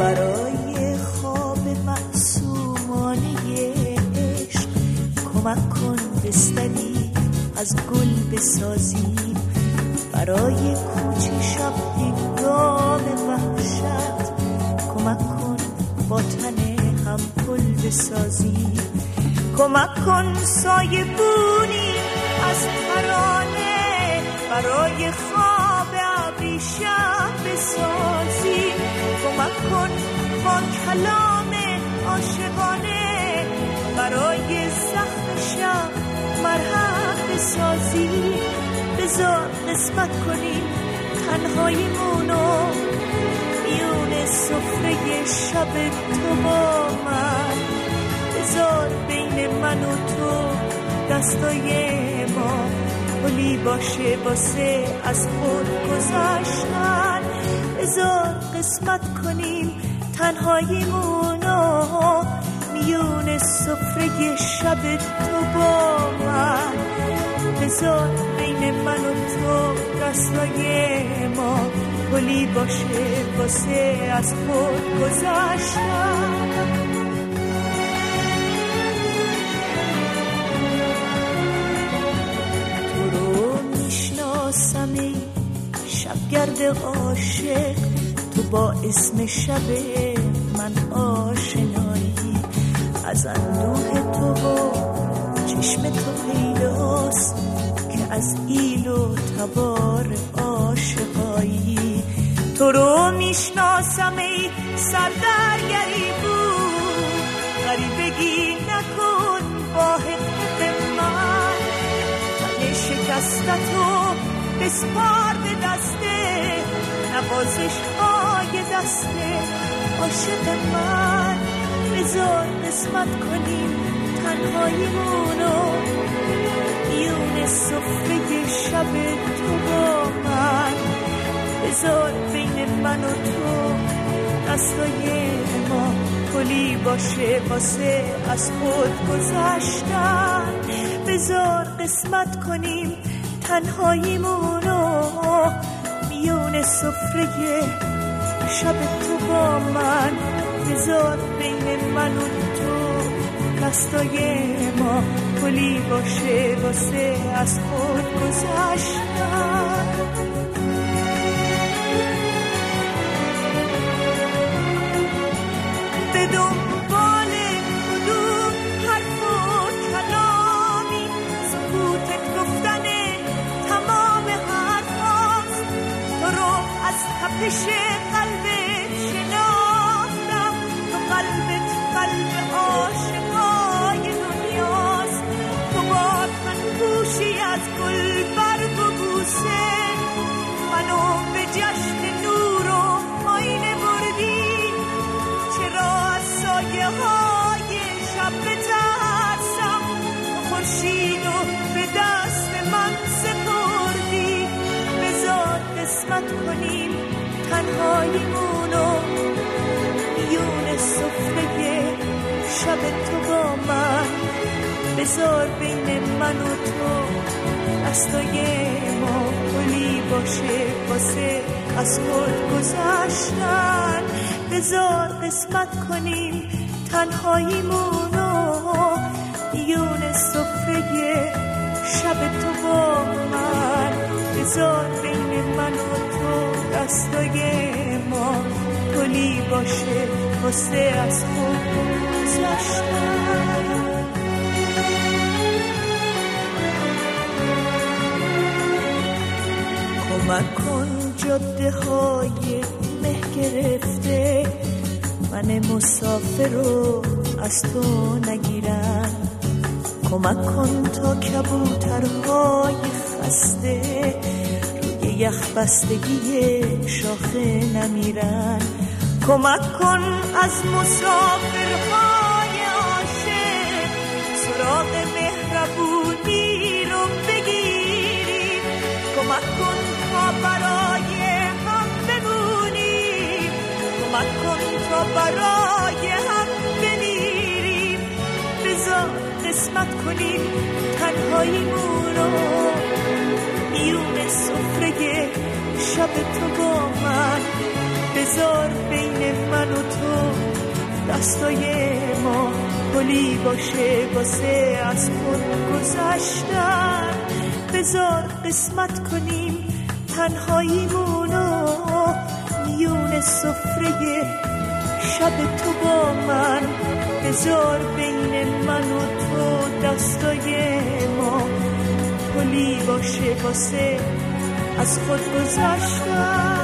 برای خواب معصومانه عشق کمک کن بستری از گل بسازیم، برای کوچه شب هنگام وحشت کمک کن با تن هم پل بسازیم، کمک کن سایبونی از ترانه برای خواب ابریشم بسازیم، کمک کن با کلام عاشقانه برای زخم شب مرهم بسازیم، بذار قسمت کنیم تنهاییمونو میون سفره شب تو با من، بذار بین من و تو دستای ما پلی باشه واسه از خود گذشتن، بذار قسمت کنیم تنهاییمونو میون سفره شب تو با من، بذار بین من و تو دستای ما پلی باشه واسه از خود گذشتن. تو رو میشناسم ای شبگرد عاشق، تو با اسم شب من آشنایی، از اندوه تو و چشم تو پیداست که از ایل و تبار عاشقایی، تو رو میشناسم ای سردرگری بود، غریبگی نکن با حقیقت من، تن شکستتو بسپار به دسته نوازش های دسته عاشق من، بذار قسمت کنیم تنهاییمونو میون سفره شب تو با من، بذار بین من و تو دستای ما پلی باشه واسه از خود گذشتن، بذار قسمت کنیم تنهاییمونو میون سفره شب تو با من، بذار بین من و تو دستای ما پلی باشه واسه از خود گذشتن. به دنبال کدوم حرف و کلامی سکوتت گفتن تمام حرفاست، تو رو از تپش قلبت شناختم، تو قلبت قلب عاشقای دنیاست، تو با تن پوشی از گل برگ و بوسه منو به جشن نور و آینه بردی، چرا از سایه های شب بترسم، خورشید و به دست من سپردی، بذار قسمت کنیم تنهاییمونو میون سفره شب تو با من، بذار بین من و تو دستای ما پلی باشه واسه از خود گذشتن، بذار قسمت کنیم تنهاییمونو میون سفره شب تو با من، بذار بین من و تو دستای ما پلی باشه واسه از خود گذشتن. کمک کن جاده های مه گرفته من مسافر رو از تو نگیرن، کمک کن تا کبوترهای خسته روی یخ بستگی شاخه نمیرن، کمک کن از مسافرهای عاشق سراغ مهربونی رو بگیریم، کمک کن تا برای هم بمونیم، کمک کن تا برای هم بمیریم، بذار قسمت کنیم تنهاییمون رو میون سفره شب تو با من، بذار بین من و تو دستای ما پلی باشه واسه از خود گذشتن. بذار قسمت کنیم تنهاییمونو میون سفره شب تو با من. بذار بین من و تو دستای ما پلی باشه واسه از خود گذشتن.